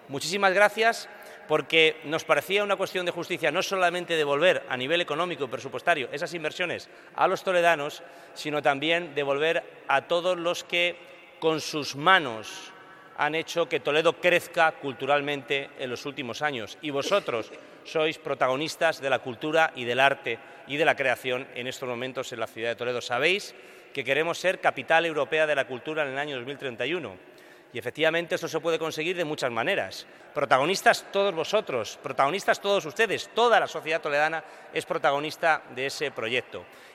Muchísimas gracias, porque nos parecía una cuestión de justicia no solamente devolver a nivel económico y presupuestario esas inversiones a los toledanos, sino también devolver a todos los que con sus manos han hecho que Toledo crezca culturalmente en los últimos años. Y vosotros sois protagonistas de la cultura y del arte y de la creación en estos momentos en la ciudad de Toledo. Sabéis que queremos ser capital europea de la cultura en el año 2031. Y efectivamente esto se puede conseguir de muchas maneras. Protagonistas todos vosotros, protagonistas todos ustedes, toda la sociedad toledana es protagonista de ese proyecto.